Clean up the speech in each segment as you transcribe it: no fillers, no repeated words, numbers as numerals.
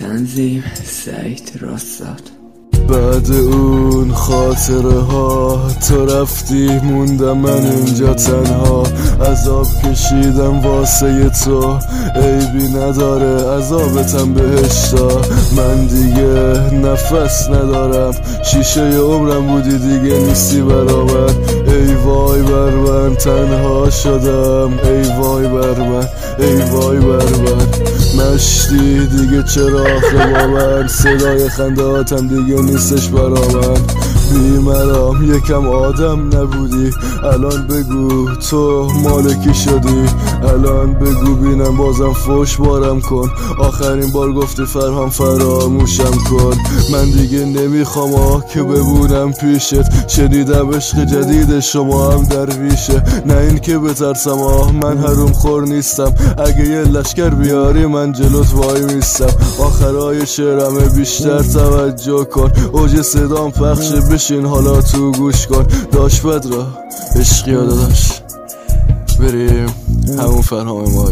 تنظیم سعید راستاد. بعد اون خاطره ها تو رفتی موندم من اینجا تنها، عذاب کشیدم واسه تو عیبی نداره عذابتم بهشتا. من دیگه نفس ندارم شیشه عمرم بودی دیگه نیستی برابر. ای وای بر من تنها شدم، ای وای بر من، ای وای بر من. مشتی دیگه چراغ با من، صدای خندهاتم دیگه نیستش برا من. بیمرام یکم آدم نبودی، الان بگو تو مالکی شدی. الان بگو بینم بازم فوش بارم کن، آخرین بار گفتی فرهام فراموشم کن. من دیگه نمیخوام که ببونم پیشت، شنیدم عشق جدید شما هم درویشه. نه این که بترسم من حروم خور نیستم، اگه یه لشکر بیاری من جلوت وای میستم. آخرای شعرمه بیشتر توجه کن، اوج صدام پخشه بشین حالا تو گوش کن. داش بدرا عشقی ها داداش بریم همون فرهام مای.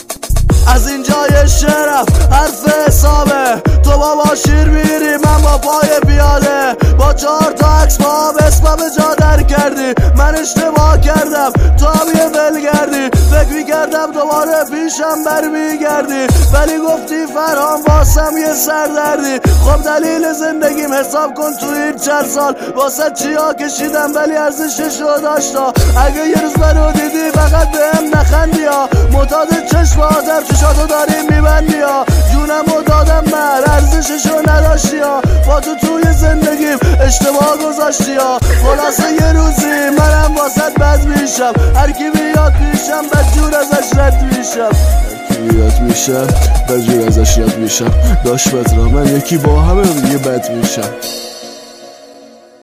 از اینجای شرف حرف حسابه، تو بابا شیر میری من با پای پیاده. با 4 تا عکس با هم اسمم جا در کردی، من اشتباه کردم تو هم یه ولگردی. فکر میکردم دوباره پیشم برمیگردی، ولی گفتی فرهام واسم یه سردردی. خب دلیل زندگیم حساب کن تو این 4 سال واسه چیا کشیدم ولی ارزششو داشتا. اگه یه روز منو دیدی فقط بهم نخندی ها، معتاد چشماتم چشاتو داری میبندی ها. جونمو دادم من ارزششو نداشتی ها، با تو توی زندگیم اشتباه گذاشتی ها. خلاصه یه روزی منم واسط بد میشم، هرکی بیاد پیشم بدجور ازش رد میشم. بیاد میشم بدجور ازش رد میشم. داش بدرا من یکی با همه دیگه بد میشم.